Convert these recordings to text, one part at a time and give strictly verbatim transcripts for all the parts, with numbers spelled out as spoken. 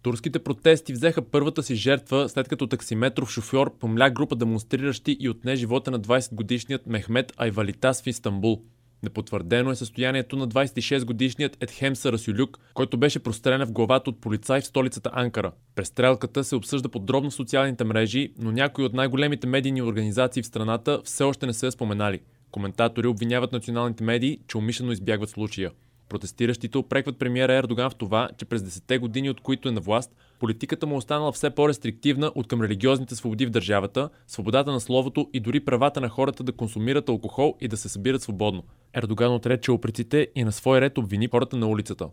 Турските протести взеха първата си жертва, след като таксиметров шофьор помля група демонстриращи и отне живота на двайсетгодишният Мехмет Айвалитас в Истанбул. Непотвърдено е състоянието на двайсет и шестгодишният Едхем Сарасюлюк, който беше прострелян в главата от полицай в столицата Анкара. Престрелката се обсъжда подробно в социалните мрежи, но някои от най-големите медийни организации в страната все още не са споменали. Коментатори обвиняват националните медии, че умишлено избягват случая. Протестиращите упрекват премиера Ердоган в това, че през десетте години, от които е на власт, политиката му е останала все по-рестриктивна от към религиозните свободи в държавата, свободата на словото и дори правата на хората да консумират алкохол и да се събират свободно. Ердоган отрече упреците и на свой ред обвини хората на улицата.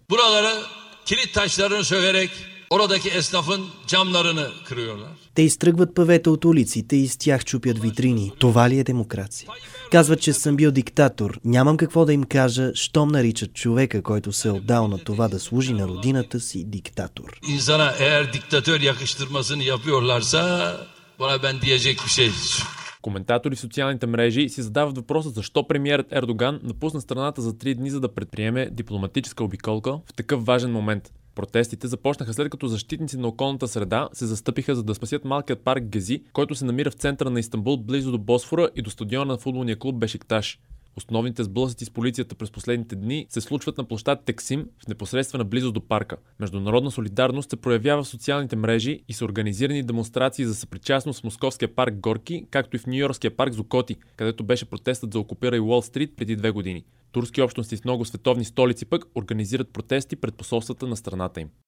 Oradaki esnafın camlarını kırıyorlar. Те изтръгват павета от улиците и с тях чупят витрини. Това ли е демокрация? Казват, че съм бил диктатор. Нямам какво да им кажа, щом наричат човека, който се е отдал на това да служи на родината си, диктатор. İnsana eğer diktatör yakıştırmasını yapıyorlarsa bana ben diyecek bir şey. Коментатори в социалните мрежи си задават въпроса защо премиерът Ердоган напусна страната за три дни, за да предприеме дипломатическа обиколка в такъв важен момент. Протестите започнаха след като защитници на околната среда се застъпиха, за да спасят малкият парк Гези, който се намира в центъра на Истанбул, близо до Босфора и до стадиона на футболния клуб Бешикташ. Основните сблъсъци с полицията през последните дни се случват на площад Тексим в непосредствена близост до парка. Международна солидарност се проявява в социалните мрежи и са организирани демонстрации за съпричастност в московския парк Горки, както и в нюйоркския парк Зукоти, където беше протестът за окупирай Уол Стрит преди две години. Турски общности в много световни столици пък организират протести пред посолствата на страната им.